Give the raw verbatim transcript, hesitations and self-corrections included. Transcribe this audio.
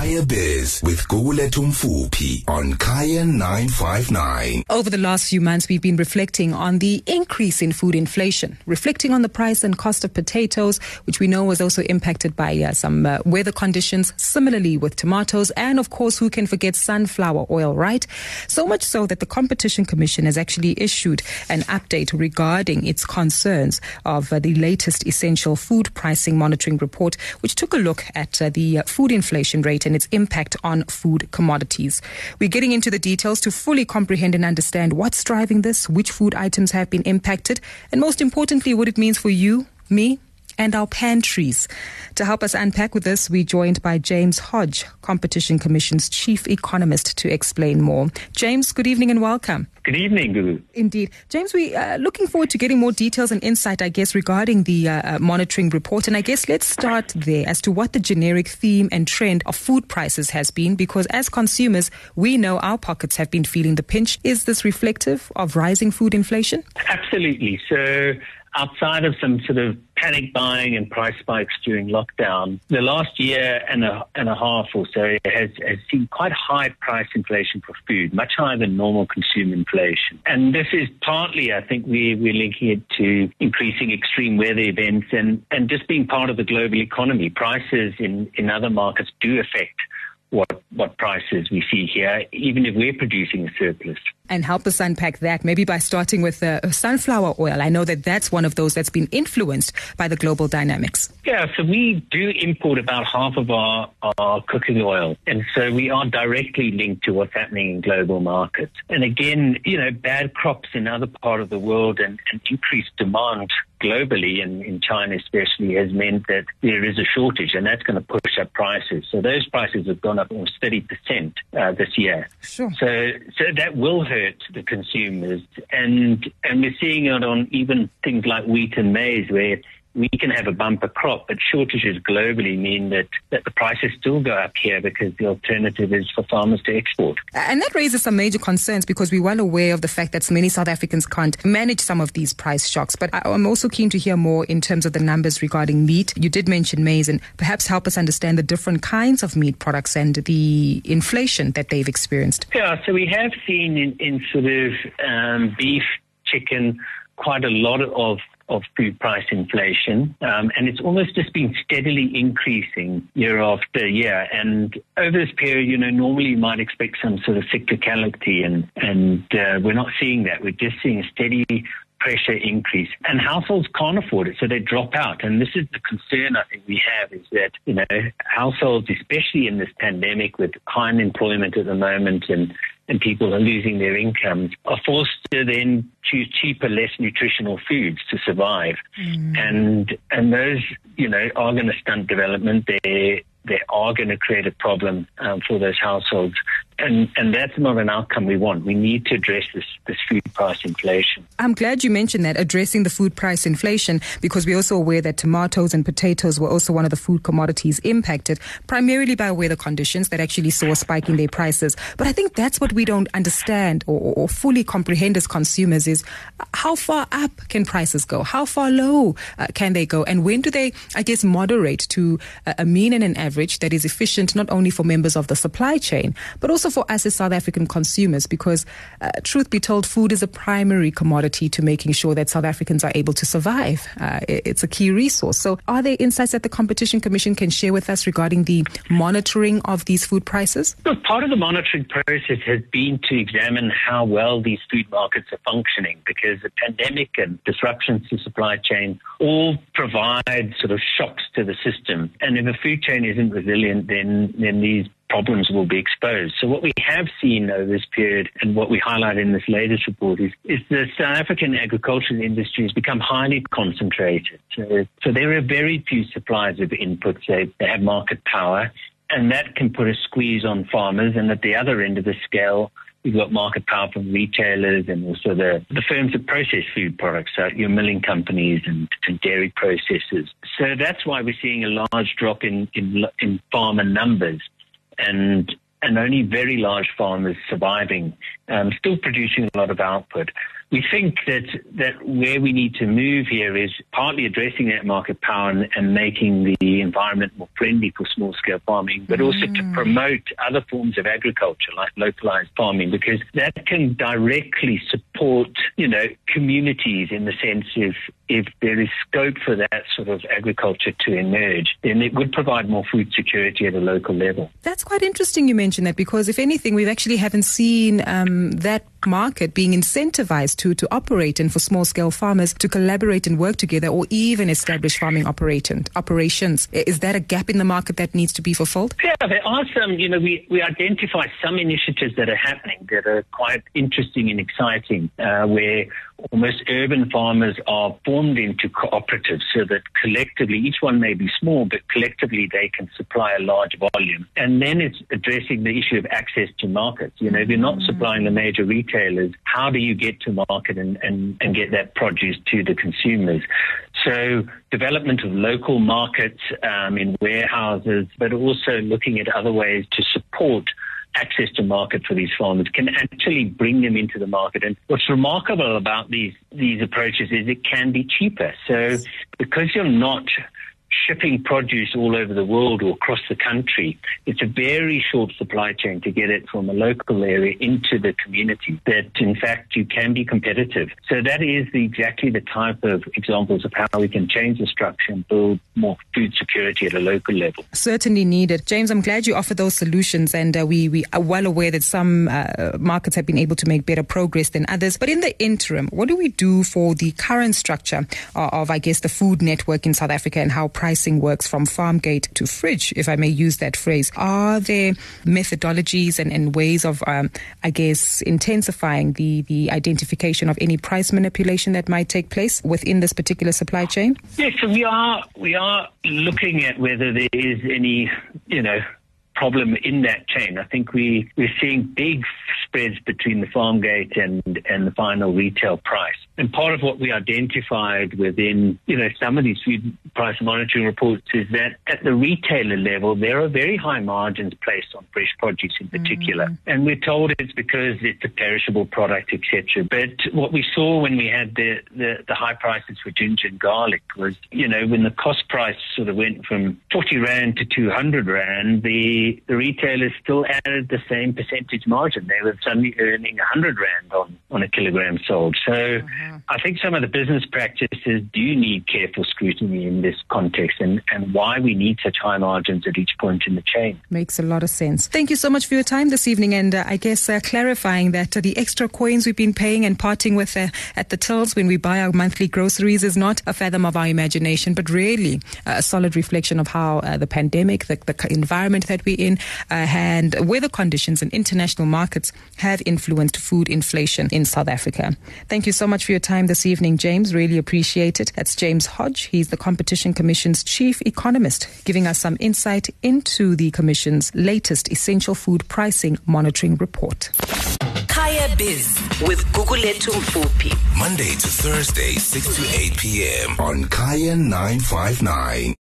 Kaya Biz with Gugulethu Mfuphi on Kaya nine five nine. Over the last few months, we've been reflecting on the increase in food inflation, reflecting on the price and cost of potatoes, which we know was also impacted by uh, some uh, weather conditions, similarly with tomatoes, and of course, who can forget sunflower oil, right? So much so that the Competition Commission has actually issued an update regarding its concerns of uh, the latest essential food pricing monitoring report, which took a look at uh, the uh, food inflation rate and its impact on food commodities. We're getting into the details to fully comprehend and understand what's driving this, which food items have been impacted, and most importantly, what it means for you, me, and our pantries. To help us unpack with this, we're joined by James Hodge, Competition Commission's Chief Economist, to explain more. James, good evening and welcome. Good evening, Gugu. Indeed. James, we are looking forward to getting more details and insight, I guess, regarding the uh, monitoring report. And I guess let's start there as to what the generic theme and trend of food prices has been, because as consumers, we know our pockets have been feeling the pinch. Is this reflective of rising food inflation? Absolutely. So outside of some sort of panic buying and price spikes during lockdown, the last year and a, and a half or so has, has seen quite high price inflation for food, much higher than normal consumer inflation. And this is partly, I think, we, we're linking it to increasing extreme weather events and, and just being part of the global economy. Prices in, in other markets do affect what what prices we see here, even if we're producing a surplus. And help us unpack that, maybe by starting with uh, sunflower oil. I know that that's one of those that's been influenced by the global dynamics. Yeah, so we do import about half of our, our cooking oil. And so we are directly linked to what's happening in global markets. And again, you know, bad crops in other part of the world and, and increased demand globally, and in China especially, has meant that there is a shortage, and that's going to push up prices. So those prices have gone up almost thirty percent uh, this year. Sure. So so that will hurt the consumers. And, and we're seeing it on even things like wheat and maize, where we can have a bumper crop, but shortages globally mean that, that the prices still go up here because the alternative is for farmers to export. And that raises some major concerns, because we're well aware of the fact that many South Africans can't manage some of these price shocks. But I'm also keen to hear more in terms of the numbers regarding meat. You did mention maize, and perhaps help us understand the different kinds of meat products and the inflation that they've experienced. Yeah, so we have seen in, in sort of um, beef, chicken, quite a lot of of food price inflation, um, and it's almost just been steadily increasing year after year. And over this period, you know, normally you might expect some sort of cyclicality, and and uh, we're not seeing that. We're just seeing a steady pressure increase, and households can't afford it, so they drop out. And this is the concern I think we have, is that, you know, households, especially in this pandemic with high unemployment at the moment, and and people are losing their incomes, are forced to then choose cheaper, less nutritional foods to survive. Mm. And and those, you know, are going to stunt development. They they are going to create a problem um, for those households. And and that's not an outcome we want. We need to address this, this food price inflation. I'm glad you mentioned that, addressing the food price inflation, because we're also aware that tomatoes and potatoes were also one of the food commodities impacted primarily by weather conditions that actually saw a spike in their prices. But I think that's what we don't understand or, or fully comprehend as consumers, is how far up can prices go? How far low uh, can they go? And when do they, I guess, moderate to a, a mean and an average that is efficient not only for members of the supply chain, but also for us as South African consumers? Because uh, truth be told, food is a primary commodity to making sure that South Africans are able to survive. Uh, it's a key resource. So are there insights that the Competition Commission can share with us regarding the monitoring of these food prices? Well, part of the monitoring process has been to examine how well these food markets are functioning, because the pandemic and disruptions to supply chain all provide sort of shocks to the system. And if a food chain isn't resilient, then, then these problems will be exposed. So what we have seen over this period, and what we highlight in this latest report, is, is the South African agricultural industry has become highly concentrated. So, so there are very few suppliers of inputs. They, they have market power, and that can put a squeeze on farmers. And at the other end of the scale, we've got market power from retailers and also the, the firms that process food products, so your milling companies and, and dairy processors. So that's why we're seeing a large drop in, in, in farmer numbers, and and only very large farmers surviving, um, still producing a lot of output. we think that, that where we need to move here is partly addressing that market power and, and making the environment more friendly for small-scale farming, but also mm. to promote other forms of agriculture like localized farming, because that can directly support, you know, communities in the sense of if there is scope for that sort of agriculture to emerge, then it would provide more food security at a local level. That's quite interesting you mentioned that, because if anything, we actually haven't seen um, that market being incentivized to, to operate and for small-scale farmers to collaborate and work together or even establish farming operation, operations. Is that a gap in the market that needs to be fulfilled? Yeah, there are some, you know, we, we identify some initiatives that are happening that are quite interesting and exciting, uh, where almost urban farmers are formed into cooperatives so that collectively, each one may be small, but collectively they can supply a large volume. And then it's addressing the issue of access to markets. You know, if you're not supplying the major retailers, how do you get to market and, and, and get that produce to the consumers? So development of local markets um, in warehouses, but also looking at other ways to support access to market for these farmers can actually bring them into the market. And what's remarkable about these these approaches is it can be cheaper. So because you're not shipping produce all over the world or across the country, it's a very short supply chain to get it from a local area into the community that, in fact, you can be competitive. So that is the, exactly the type of examples of how we can change the structure and build more food security at a local level. Certainly needed. James, I'm glad you offered those solutions, and uh, we, we are well aware that some uh, markets have been able to make better progress than others. But in the interim, what do we do for the current structure of, of I guess, the food network in South Africa and how pricing works from farm gate to fridge, if I may use that phrase? Are there methodologies and, and ways of, um, I guess, intensifying the, the identification of any price manipulation that might take place within this particular supply chain? Yes, so we are we are looking at whether there is any, you know, problem in that chain. I think we, we're seeing big spreads between the farm gate and, and the final retail price. And part of what we identified within, you know, some of these food price monitoring reports is that at the retailer level, there are very high margins placed on fresh produce in particular. Mm. And we're told it's because it's a perishable product, et cetera. But what we saw when we had the, the, the high prices for ginger and garlic was, you know, when the cost price sort of went from forty rand to two hundred rand, the the retailers still added the same percentage margin. They were suddenly earning one hundred rand on, on a kilogram sold. So uh-huh. I think some of the business practices do need careful scrutiny in this context, and, and why we need such high margins at each point in the chain. Makes a lot of sense. Thank you so much for your time this evening, and uh, I guess uh, clarifying that uh, the extra coins we've been paying and parting with uh, at the tills when we buy our monthly groceries is not a fathom of our imagination, but really uh, a solid reflection of how uh, the pandemic, the, the environment that we're in, uh, and weather conditions and international markets have influenced food inflation in South Africa. Thank you so much for your time this evening, James. Really appreciate it. That's James Hodge. He's the Competition Commission's chief economist, giving us some insight into the Commission's latest essential food pricing monitoring report. Kaya Biz with Gugulethu Mfuphi. Monday to Thursday, six to eight p.m. on Kaya nine five nine.